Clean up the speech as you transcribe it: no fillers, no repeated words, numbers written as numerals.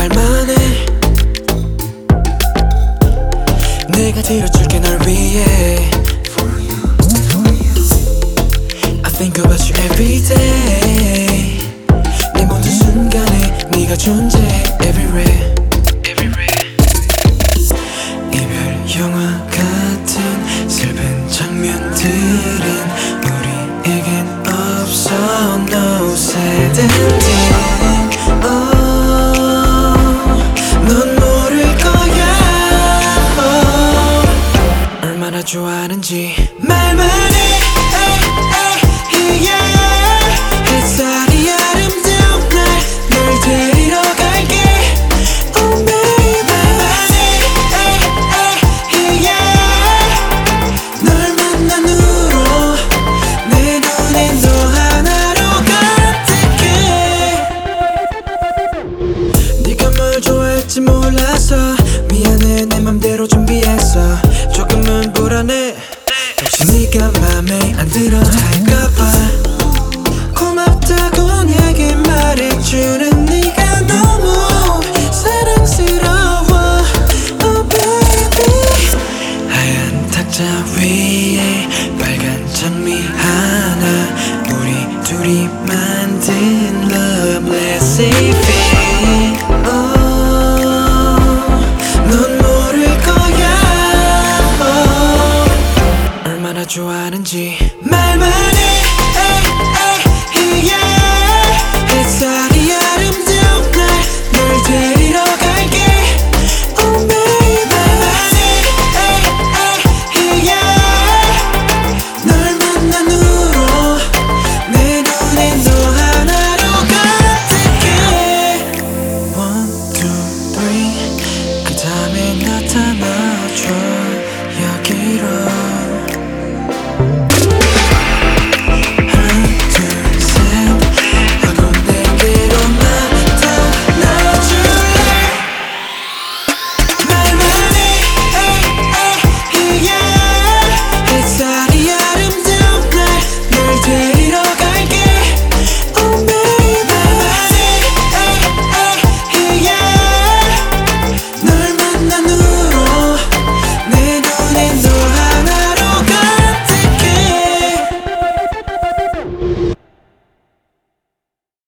말만 해. 내가 들어줄게 널 위해. I think about you every day. 내 모든 순간에 네가 존재해 everywhere. 이별 영화 같은 슬픈 장면들은 우리에겐 없어. No sad ending. 넌 모를 거야. 얼마나 좋아하는지 말만 해. 햇살이 아름다운 날 널 데리러 갈게. Oh baby. 널 만난 후로 내 눈이 너 하나로 가득해. 네가 뭘 좋아할지 몰라서 미안해. 내 맘대로 준비했어. 조금은 불안해. 혹시 네가 맘에 안 들어 할까봐. 고맙다고 내게 말해주는 네가 너무 사랑스러워. Oh baby. 하얀 탁자 위에 빨간 장미 하나. 우리 둘이 만든 love let's save it. 넌 모를 거야. 얼마나 좋아하는지 말만 해. 햇살이 아름다운 날 널 데리러 갈게. Oh baby. 널 만난 후로 내 눈이 너 하나로 가득해. One, two, three. 그 다음에 나타나줘.